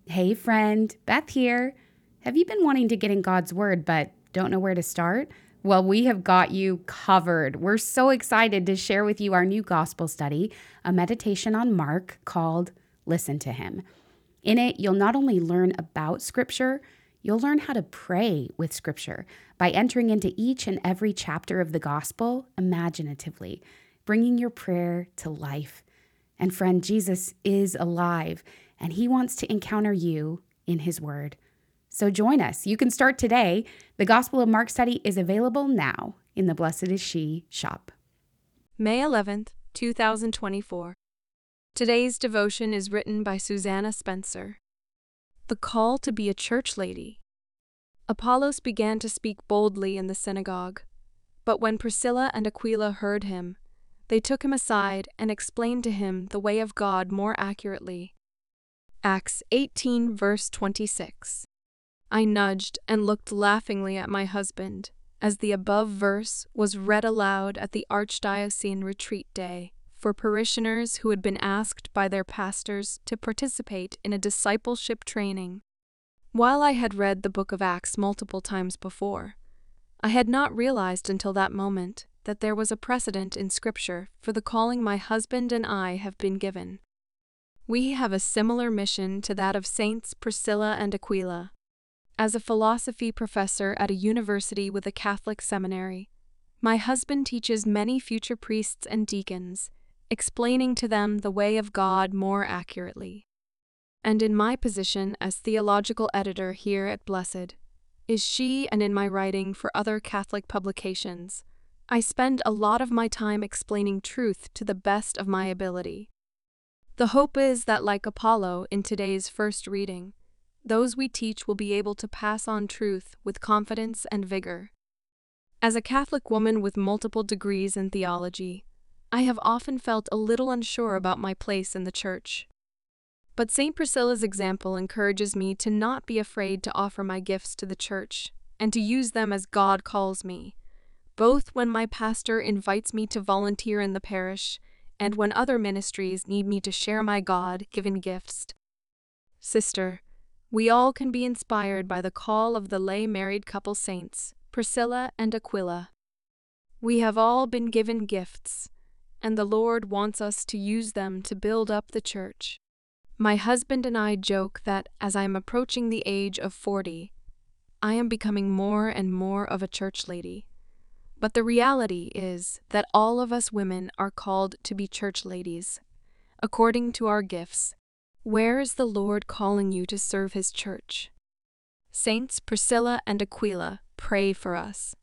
Hey friend, Beth here. Have you been wanting to get in God's Word but don't know where to start? Well, we have got you covered. We're so excited to share with you our new gospel study, a meditation on Mark called Listen to Him. In it, you'll not only learn about Scripture, you'll learn how to pray with Scripture by entering into each and every chapter of the gospel imaginatively, bringing your prayer to life. And friend, Jesus is alive, and he wants to encounter you in his word. So join us. You can start today. The Gospel of Mark study is available now in the Blessed is She shop. May 11th, 2024. Today's devotion is written by Susanna Spencer. The call to be a church lady. Apollos began to speak boldly in the synagogue, but when Priscilla and Aquila heard him, they took him aside and explained to him the way of God more accurately. Acts 18 verse 26. I nudged and looked laughingly at my husband as the above verse was read aloud at the Archdiocesan Retreat Day for parishioners who had been asked by their pastors to participate in a discipleship training. While I had read the book of Acts multiple times before, I had not realized until that moment that there was a precedent in Scripture for the calling my husband and I have been given. We have a similar mission to that of Saints Priscilla and Aquila. As a philosophy professor at a university with a Catholic seminary, my husband teaches many future priests and deacons, explaining to them the way of God more accurately. And in my position as theological editor here at Blessed, is she and in my writing for other Catholic publications, I spend a lot of my time explaining truth to the best of my ability. The hope is that, like Apollo in today's first reading, those we teach will be able to pass on truth with confidence and vigor. As a Catholic woman with multiple degrees in theology, I have often felt a little unsure about my place in the church. But St. Priscilla's example encourages me to not be afraid to offer my gifts to the church and to use them as God calls me, both when my pastor invites me to volunteer in the parish and when other ministries need me to share my God-given gifts. Sister, we all can be inspired by the call of the lay married couple saints, Priscilla and Aquila. We have all been given gifts, and the Lord wants us to use them to build up the church. My husband and I joke that as I am approaching the age of 40, I am becoming more and more of a church lady. But the reality is that all of us women are called to be church ladies, according to our gifts. Where is the Lord calling you to serve His church? Saints Priscilla and Aquila, pray for us.